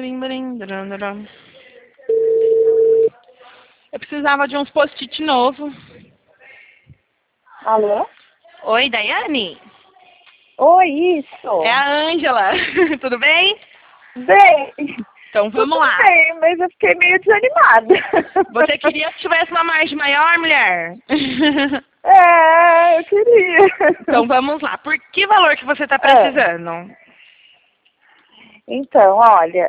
Eu precisava de uns post-it novo. Alô? Oi, Daiane? Oi, isso. É a Ângela. Tudo bem? Bem, Então vamos tudo lá. bem, mas eu fiquei meio desanimada. Você queria que tivesse uma margem maior, mulher? É, eu queria. Então vamos lá. Por que valor que você está precisando? Então, olha,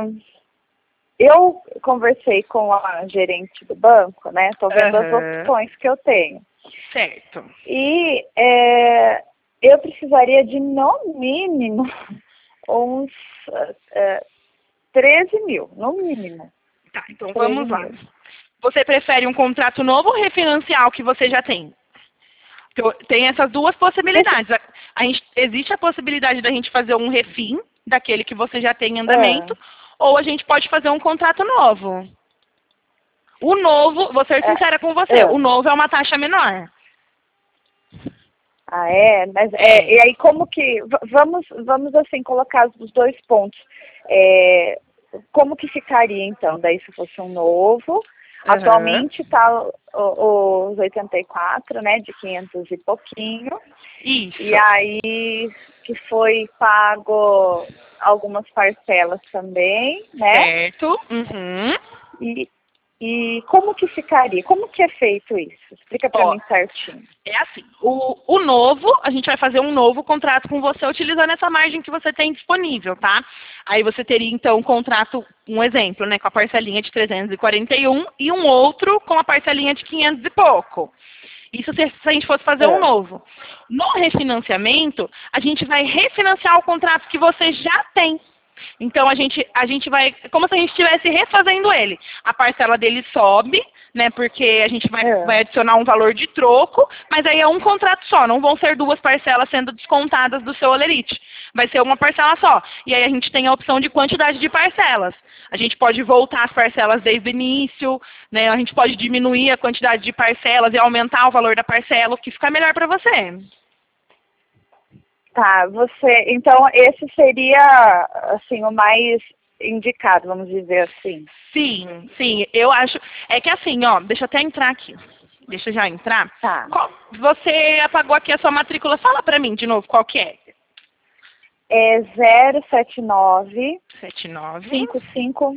eu conversei com a gerente do banco, né? Tô vendo as opções que eu tenho. Certo. E eu precisaria de, no mínimo, uns 13 mil, no mínimo. Tá, então vamos lá. Você prefere um contrato novo ou refinanciar o que você já tem? Tem essas duas possibilidades. Existe a possibilidade da gente fazer um refim daquele que você já tem em andamento, ou a gente pode fazer um contrato novo. O novo, vou ser sincera com você, o novo é uma taxa menor. Ah, é? Mas e aí como que... Vamos assim, colocar os dois pontos. Como que ficaria, então? Daí se fosse um novo... Atualmente está os 84, né, de 500 e pouquinho. Isso. E aí que foi pago algumas parcelas também, né? Certo. Uhum. E como que ficaria? Como que é feito isso? Explica para mim certinho. É assim, o novo, a gente vai fazer um novo contrato com você utilizando essa margem que você tem disponível, tá? Aí você teria, então, um contrato, um exemplo, né, com a parcelinha de 341 e um outro com a parcelinha de 500 e pouco. Isso se a gente fosse fazer um novo. No refinanciamento, a gente vai refinanciar o contrato que você já tem. Então, a gente vai, como se a gente estivesse refazendo ele. A parcela dele sobe, né, porque a gente vai adicionar um valor de troco, mas aí é um contrato só, não vão ser duas parcelas sendo descontadas do seu olerite. Vai ser uma parcela só. E aí a gente tem a opção de quantidade de parcelas. A gente pode voltar as parcelas desde o início, né, a gente pode diminuir a quantidade de parcelas e aumentar o valor da parcela, o que ficar melhor para você. Tá, então esse seria, assim, o mais indicado, vamos dizer assim. Sim, sim, eu acho, é que assim, ó, deixa eu até entrar aqui, deixa eu já entrar. Tá. Você apagou aqui a sua matrícula, fala pra mim de novo, qual que é? É 079 55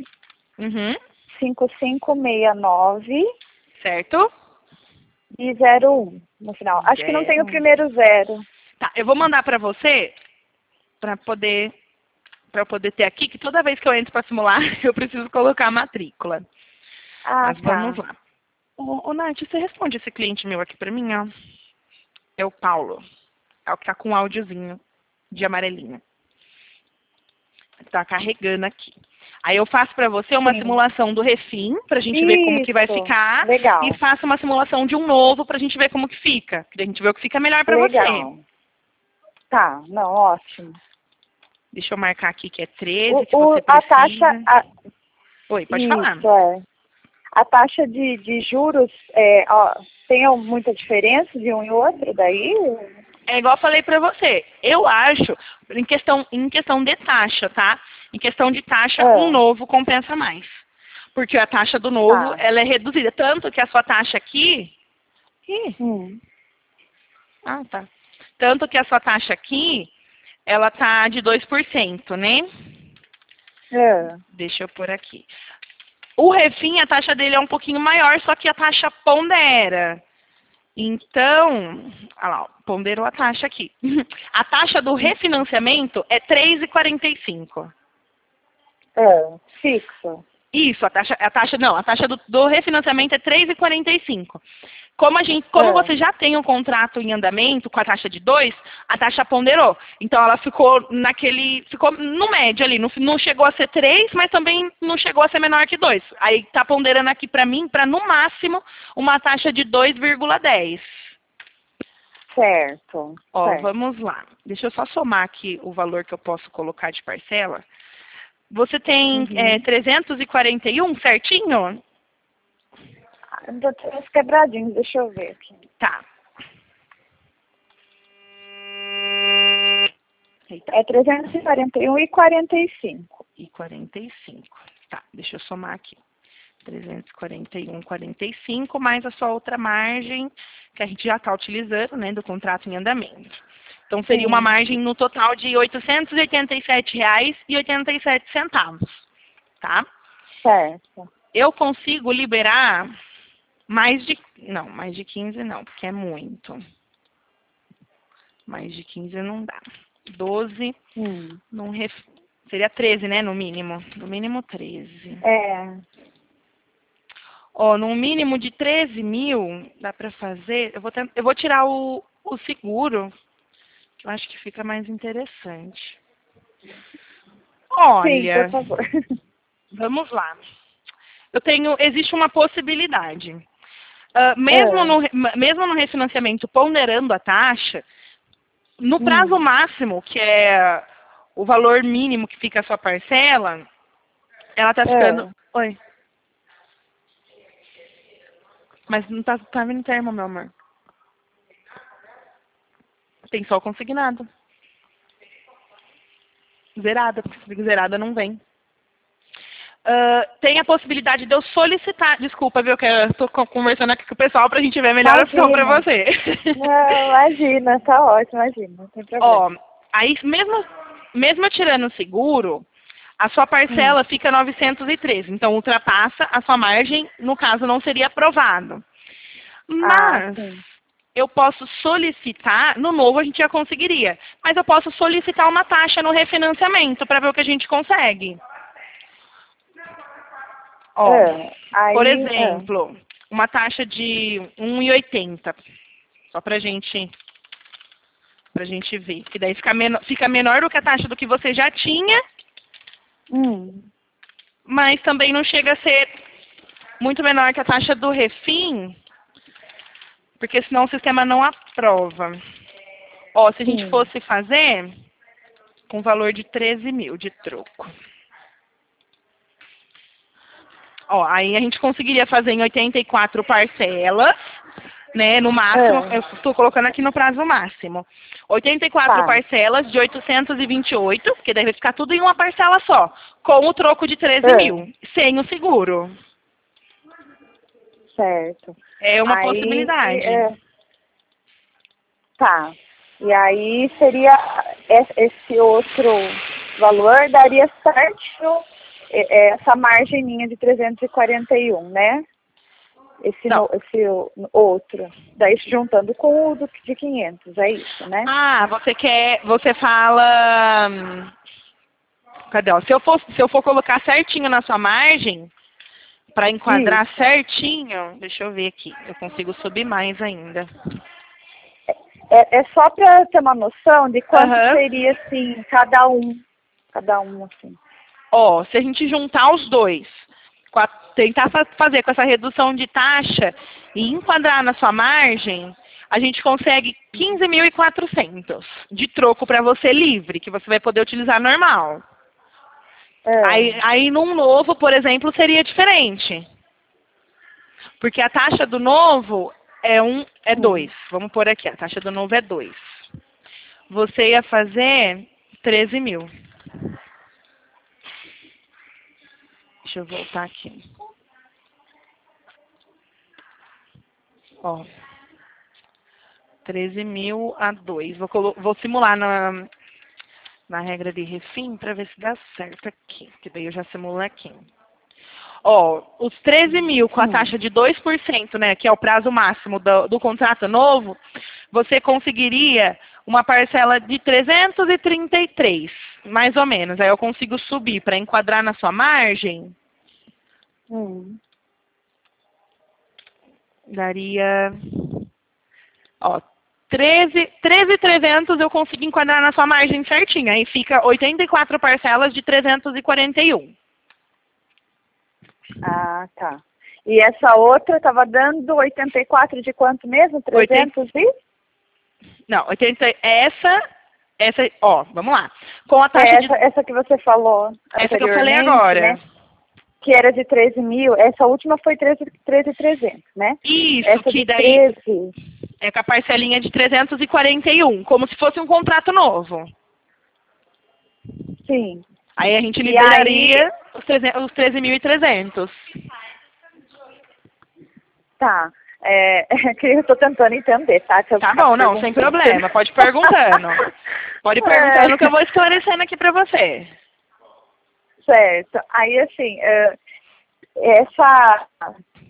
5569 certo? E 01 no final. Acho que não tem o primeiro zero. Tá, eu vou mandar pra você pra eu poder ter aqui, que toda vez que eu entro pra simular, eu preciso colocar a matrícula. Mas vamos lá. Ô, Nath, você responde esse cliente meu aqui pra mim, ó. É o Paulo. É o que tá com um áudiozinho de amarelinho. Tá carregando aqui. Aí eu faço pra você uma simulação do refim, pra gente ver como que vai ficar. Legal. E faço uma simulação de um novo pra gente ver como que fica. Pra gente ver o que fica melhor pra você. Tá, não, ótimo. Deixa eu marcar aqui que é 13, que você precisa. A taxa... Oi, pode falar. A taxa de juros tem muita diferença de um e outro daí? É igual eu falei pra você. Eu acho, em questão de taxa, tá? Em questão de taxa, um novo compensa mais. Porque a taxa do novo, ela é reduzida. Tanto que a sua taxa aqui... Ah, tá. Tanto que a sua taxa aqui, ela tá de 2%, né? Deixa eu pôr aqui. O refim, a taxa dele é um pouquinho maior, só que a taxa pondera. Então, olha lá, ponderou a taxa aqui. A taxa do refinanciamento é 3,45. Fixo. Isso, a taxa do refinanciamento é 3,45. Como você já tem um contrato em andamento com a taxa de 2, a taxa ponderou. Então ela ficou no médio ali, não chegou a ser 3, mas também não chegou a ser menor que 2. Aí tá ponderando aqui para mim, para no máximo, uma taxa de 2,10. Certo. Vamos lá. Deixa eu só somar aqui o valor que eu posso colocar de parcela. Você tem 341, certinho? Ainda tem uns quebradinhos, deixa eu ver aqui. Tá. Eita. É 341,45. E 45. Tá, deixa eu somar aqui. 341,45 mais a sua outra margem que a gente já está utilizando, né, do contrato em andamento. Então, seria uma margem no total de R$ 887,87, tá? Certo. Eu consigo liberar mais de 15 não, porque é muito. Mais de 15 não dá. 12, não seria 13, né, no mínimo. No mínimo 13. É. Ó, no mínimo de 13 mil, dá pra fazer, eu vou tirar o seguro, que eu acho que fica mais interessante. Olha, Sim, por favor. vamos lá. Existe uma possibilidade. Mesmo no refinanciamento, ponderando a taxa, no prazo máximo, que é o valor mínimo que fica a sua parcela, ela tá ficando... Oi. Mas não tá vindo termo, meu amor. Tem só o consignado. Zerada, porque se zerada não vem. Tem a possibilidade de eu solicitar... Desculpa, viu, que eu tô conversando aqui com o pessoal pra gente ver a melhor opção pra você. Não, imagina, tá ótimo, imagina, não tem problema. Ó, aí mesmo tirando o seguro, a sua parcela fica 913. Então, ultrapassa a sua margem, no caso, não seria aprovado. Mas eu posso solicitar, no novo a gente já conseguiria, mas eu posso solicitar uma taxa no refinanciamento para ver o que a gente consegue. Ó, por exemplo, uma taxa de 1,80. Só pra gente ver. Que daí fica menor do que a taxa do que você já tinha, mas também não chega a ser muito menor que a taxa do refim, porque senão o sistema não aprova. Ó, se a gente fosse fazer com valor de 13 mil de troco. Ó, aí a gente conseguiria fazer em 84 parcelas, né, no máximo, eu estou colocando aqui no prazo máximo. 84 parcelas de 828, porque deve ficar tudo em uma parcela só, com o troco de 13 mil, sem o seguro. Certo. É uma possibilidade. Tá. E aí seria esse outro valor, daria certo essa margem minha de 341, né? Esse outro. Daí juntando com o de 500, é isso, né? Ah, você fala... Cadê? Ó, se eu for colocar certinho na sua margem, para enquadrar certinho, deixa eu ver aqui, eu consigo subir mais ainda. É só para ter uma noção de quanto seria, assim, cada um, assim. Ó, se a gente juntar os dois, tentar fazer com essa redução de taxa e enquadrar na sua margem, a gente consegue 15.400 de troco para você livre, que você vai poder utilizar normal. Aí num novo, por exemplo, seria diferente. Porque a taxa do novo é 2. Vamos pôr aqui, a taxa do novo é 2. Você ia fazer 13 mil. Deixa eu voltar aqui. Ó. 13 mil a 2. Vou simular na regra de refim para ver se dá certo aqui. Que daí eu já simulo aqui. Ó, os 13 mil com a taxa de 2%, né, que é o prazo máximo do contrato novo, você conseguiria uma parcela de 333, mais ou menos. Aí eu consigo subir para enquadrar na sua margem. Daria... Ó, 13.300 eu consigo enquadrar na sua margem certinho. Aí fica 84 parcelas de 341. Ah, tá. E essa outra estava dando 84 de quanto mesmo? 300 e? Não, 80... Essa, ó, vamos lá. Com a taxa essa que você falou essa que eu falei agora. Né? Que era de 13 mil, essa última foi 13.300, né? Isso, essa que daí 13. É com a parcelinha de 341, como se fosse um contrato novo. Sim. Aí a gente E liberaria os 13.300. Tá. Que eu tô tentando entender, tá? Se eu Tá ficar bom, não, sem perguntando. problema. Pode ir perguntando. Pode ir perguntando que eu vou esclarecendo aqui pra você. Certo. Aí, assim, essa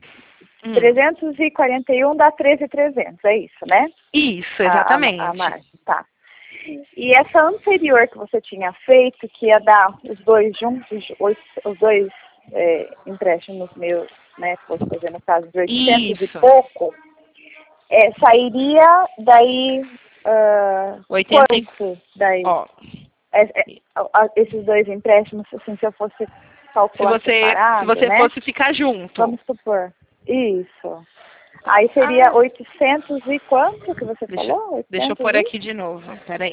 341 dá 13.300, é isso, né? Isso, exatamente. A margem, tá. E essa anterior que você tinha feito, que ia dar os dois juntos, os dois empréstimos meus, né, que fosse fazer no caso de 800 e pouco, sairia daí 80... quanto daí? Ó, esses dois empréstimos, assim, se eu fosse calcular separado, se você né? fosse ficar junto. Vamos supor. Isso. Aí seria 800 e quanto que você falou? 800 deixa eu pôr aqui de novo. Peraí.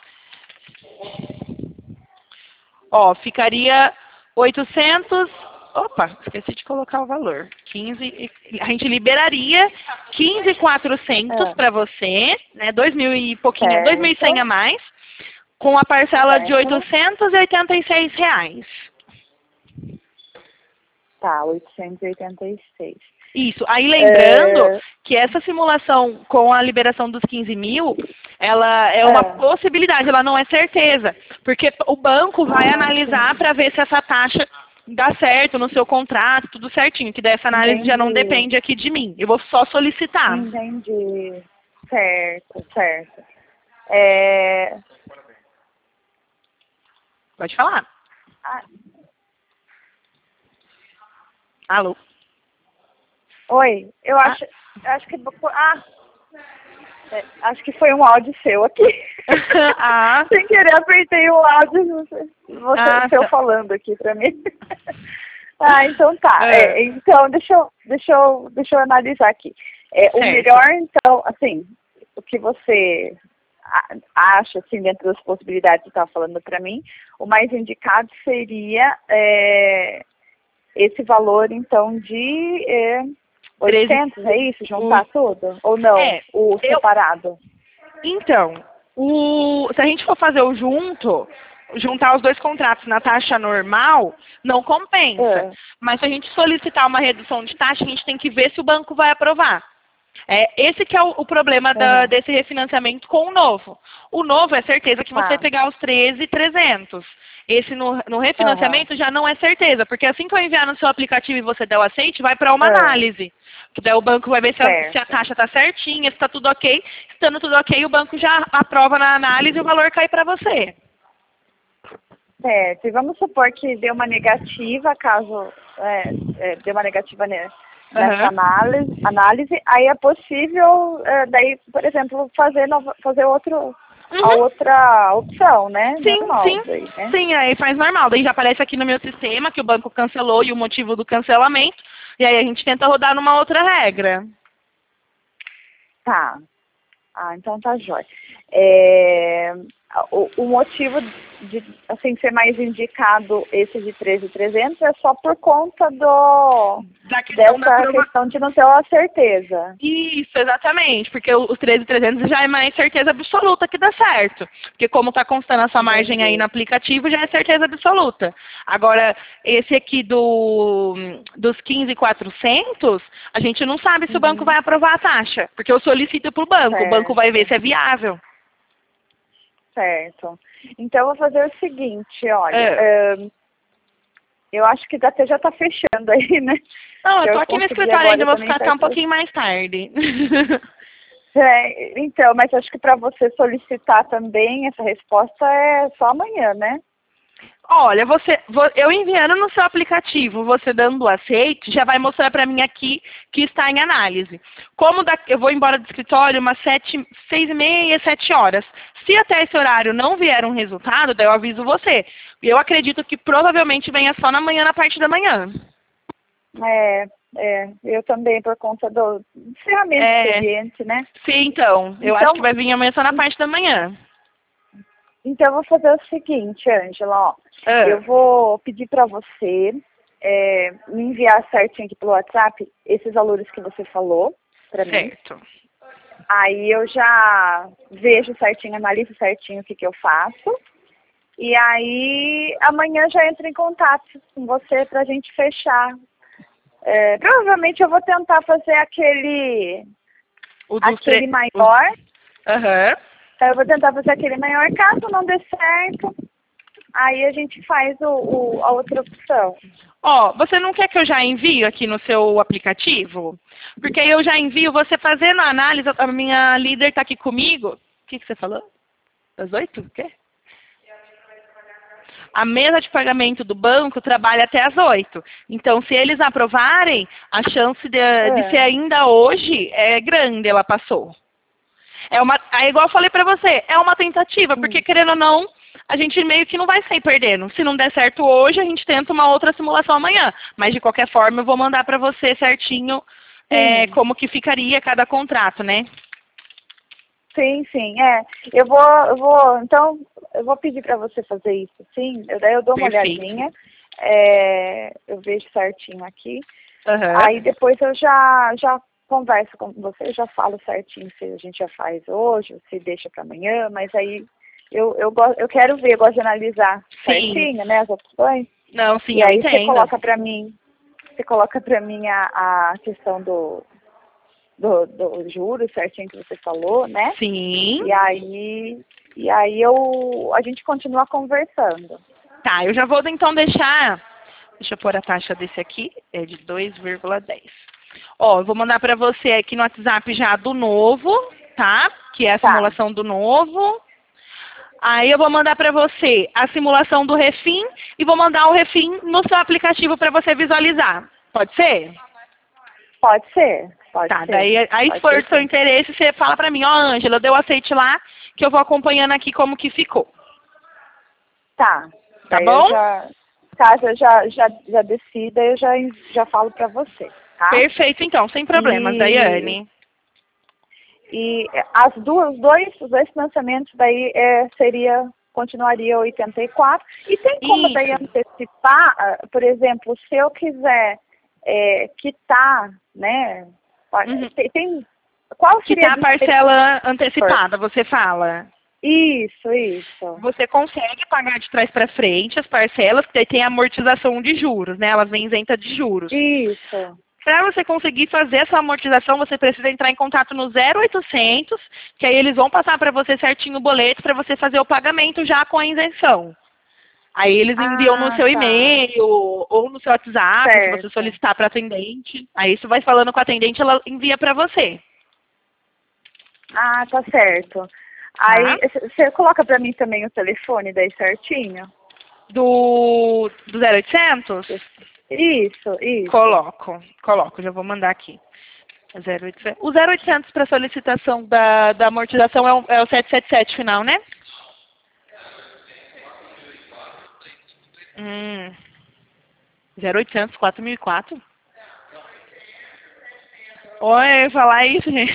Ó, ficaria 800... Opa, esqueci de colocar o valor. 15... A gente liberaria 15.400 para você, né? 2.000 e pouquinho, 2.100 a mais, com a parcela de R$ 886. Tá, 886. Isso. Aí lembrando que essa simulação com a liberação dos 15 mil, ela é uma possibilidade, ela não é certeza. Porque o banco vai analisar para ver se essa taxa dá certo no seu contrato, tudo certinho. Que daí essa análise já não depende aqui de mim. Eu vou só solicitar. Entendi. Certo. Pode falar. Alô? Oi, eu acho que acho que foi um áudio seu aqui. Sem querer apertei o áudio seu falando aqui pra mim. Então tá. Então deixa eu analisar aqui. O melhor, então, assim, o que você acha, assim, dentro das possibilidades que você estava falando pra mim, o mais indicado seria esse valor, então, de 800, é isso? Juntar tudo? Ou não? O separado? Então, se a gente for fazer o juntar os dois contratos na taxa normal, não compensa. Mas se a gente solicitar uma redução de taxa, a gente tem que ver se o banco vai aprovar. Esse que é o problema desse refinanciamento com o novo. O novo é certeza que você vai pegar os 13.300. Esse no refinanciamento já não é certeza, porque assim que eu enviar no seu aplicativo e você der o aceite, vai para uma análise. Que daí o banco vai ver se a taxa está certinha, se está tudo ok. Estando tudo ok, o banco já aprova na análise e o valor cai para você. Certo. E vamos supor que deu uma negativa, caso deu uma negativa nessa análise, aí é possível, daí, por exemplo, fazer a outra opção, né? Sim, aí faz normal. Daí já aparece aqui no meu sistema que o banco cancelou e o motivo do cancelamento, e aí a gente tenta rodar numa outra regra. Tá. Então tá jóia. O motivo de assim, ser mais indicado esse de 13.300 é só por conta dessa questão de não ter uma certeza. Isso, exatamente, porque os 13.300 já é mais certeza absoluta que dá certo. Porque como está constando a sua margem aí no aplicativo, já é certeza absoluta. Agora, esse aqui dos 15.400, a gente não sabe se o banco vai aprovar a taxa, porque eu solicito para o banco, o banco vai ver se é viável. Certo. Então, eu vou fazer o seguinte, olha, eu acho que até já está fechando aí, né? Não, eu tô aqui no escritório ainda, vou ficar até um pouquinho mais tarde. Então, mas acho que para você solicitar também, essa resposta é só amanhã, né? Olha, eu enviando no seu aplicativo, você dando o aceite, já vai mostrar para mim aqui que está em análise. Eu vou embora do escritório umas 6h30, 7 horas. Se até esse horário não vier um resultado, daí eu aviso você. Eu acredito que provavelmente venha só na manhã, na parte da manhã. Eu também, por conta do encerramento do expediente, né? Sim, então. Eu acho que vai vir amanhã só na parte da manhã. Então, eu vou fazer o seguinte, Ângela, eu vou pedir para você me enviar certinho aqui pelo WhatsApp esses valores que você falou para mim. Certo. Aí eu já vejo certinho, analiso certinho o que eu faço. E aí, amanhã já entro em contato com você pra gente fechar. Provavelmente eu vou tentar fazer aquele maior. Aham. Eu vou tentar fazer aquele maior, caso não dê certo, aí a gente faz a outra opção. Ó, você não quer que eu já envie aqui no seu aplicativo? Porque aí eu já envio você fazendo a análise, a minha líder está aqui comigo. O que você falou? Das 8? O quê? A mesa de pagamento do banco trabalha até as 8. Então, se eles aprovarem, a chance de ser ainda hoje é grande, ela passou. É igual eu falei pra você, é uma tentativa, porque querendo ou não, a gente meio que não vai sair perdendo. Se não der certo hoje, a gente tenta uma outra simulação amanhã. Mas, de qualquer forma, eu vou mandar pra você certinho como que ficaria cada contrato, né? Sim, sim, então, eu vou pedir para você fazer isso, sim, daí eu dou uma olhadinha, eu vejo certinho aqui, aí depois eu já converso com você, eu já falo certinho se a gente já faz hoje, se deixa para amanhã, mas aí eu quero ver, eu gosto de analisar certinho, né, as opções. Não, sim, e aí eu entendo. você coloca para mim a questão do juros certinho que você falou, né? Sim. E aí a gente continua conversando. Tá, eu já vou então deixa eu pôr a taxa desse aqui, é de 2,10. Ó, eu vou mandar pra você aqui no WhatsApp já do novo, tá? Que é a simulação do novo. Aí eu vou mandar pra você a simulação do refim e vou mandar o refim no seu aplicativo pra você visualizar. Pode ser? Pode ser. Pode ser. Daí se for do seu interesse, você fala pra mim, ó, Ângela, deu aceite lá, que eu vou acompanhando aqui como que ficou. Tá. Tá bom? Caso eu já decida, eu já falo pra você, tá? Perfeito, então, sem problemas, Daiane. E os dois financiamentos daí continuaria 84. E tem como daí antecipar, por exemplo, se eu quiser quitar, né? Qual seria quitar a parcela antecipada, você fala? Isso. Você consegue pagar de trás para frente as parcelas, que daí tem amortização de juros, né? Elas vêm isentas de juros. Isso. Para você conseguir fazer essa amortização, você precisa entrar em contato no 0800, que aí eles vão passar para você certinho o boleto para você fazer o pagamento já com a isenção. Aí eles enviam no seu e-mail ou no seu WhatsApp, se você solicitar para atendente. Aí você vai falando com a atendente, ela envia para você. Ah, tá certo. Aí você coloca para mim também o telefone daí certinho? Do 0800? Isso. Coloco, já vou mandar aqui. 0800. O 0800 para solicitação da amortização é o 777 final, né? 0800 4004? Oi, falar isso, gente.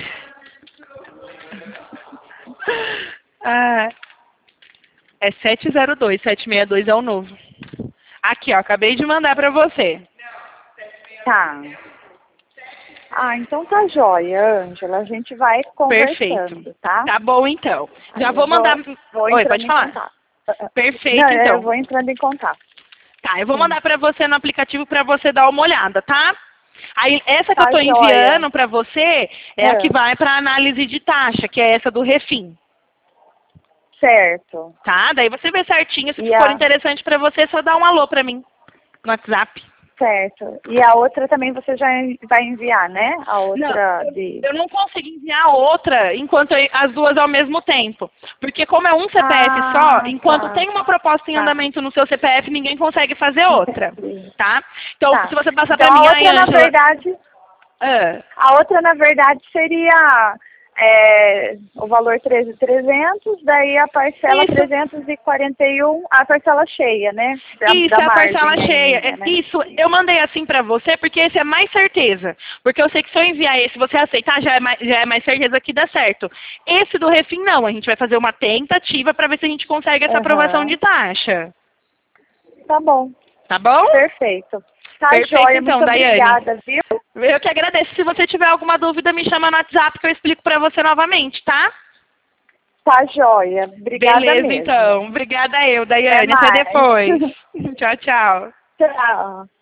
É 702, 762 é o novo. Aqui, ó, acabei de mandar pra você. Tá. Então tá jóia, Ângela. A gente vai conversando, perfeito. Tá? Tá bom, então. Já vou mandar... Oi, pode falar. Perfeito, não, então. Eu vou entrando em contato. Tá, eu vou mandar pra você no aplicativo pra você dar uma olhada, tá? Aí, essa que eu tô jóia. enviando pra você é a que vai pra análise de taxa, que é essa do refim. Certo. Tá? Daí você vê certinho. Se for interessante pra você, só dá um alô pra mim no WhatsApp. Certo. E a outra também você já vai enviar, né? A outra Eu não consigo enviar outra enquanto as duas ao mesmo tempo. Porque como é um CPF só, enquanto tem uma proposta em andamento no seu CPF, ninguém consegue fazer outra. Tá? Então, se você passar pra mim, Ângela... na verdade, a outra, na verdade, seria... o valor 13.300, daí a parcela 341, a parcela cheia, né? Isso, é a parcela cheia. Né? Isso, eu mandei assim pra você, porque esse é mais certeza. Porque eu sei que se eu enviar esse, você aceitar, já é mais certeza que dá certo. Esse do refim, não. A gente vai fazer uma tentativa pra ver se a gente consegue essa aprovação de taxa. Tá bom. Tá bom? Perfeito. Tá jóia, então, muito obrigada, viu? Eu que agradeço. Se você tiver alguma dúvida, me chama no WhatsApp que eu explico pra você novamente, tá? Tá joia. Obrigada Beleza, mesmo. então. Obrigada eu, Daiane. Até depois. Tchau, tchau. Tchau.